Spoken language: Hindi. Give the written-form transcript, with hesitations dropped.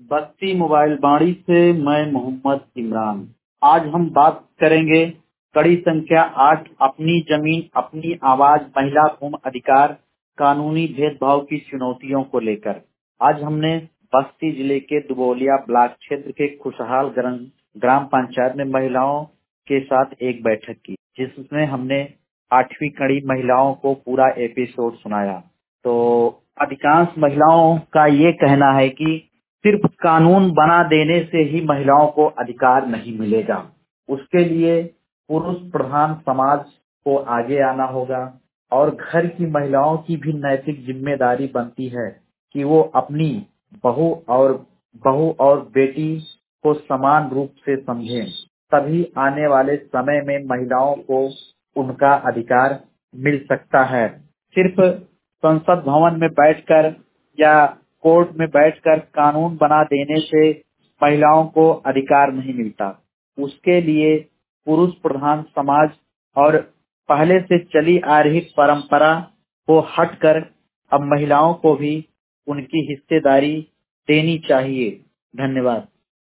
बस्ती मोबाइल बाड़ी से मैं मोहम्मद इमरान। आज हम बात करेंगे कड़ी संख्या 8 अपनी जमीन अपनी आवाज महिला भूमि अधिकार कानूनी भेदभाव की चुनौतियों को लेकर। आज हमने बस्ती जिले के दुबौलिया ब्लॉक क्षेत्र के खुशहाल ग्राम पंचायत में महिलाओं के साथ एक बैठक की, जिसमें हमने 8वीं कड़ी महिलाओं को पूरा एपिसोड सुनाया। तो अधिकांश महिलाओं का ये कहना है कि सिर्फ कानून बना देने से ही महिलाओं को अधिकार नहीं मिलेगा। उसके लिए पुरुष प्रधान समाज को आगे आना होगा और घर की महिलाओं की भी नैतिक जिम्मेदारी बनती है कि वो अपनी बहू और बेटी को समान रूप से समझें। तभी आने वाले समय में महिलाओं को उनका अधिकार मिल सकता है। सिर्फ संसद भवन में बैठकर या कोर्ट में बैठकर कानून बना देने से महिलाओं को अधिकार नहीं मिलता। उसके लिए पुरुष प्रधान समाज और पहले से चली आ रही परंपरा को हटकर अब महिलाओं को भी उनकी हिस्सेदारी देनी चाहिए। धन्यवाद।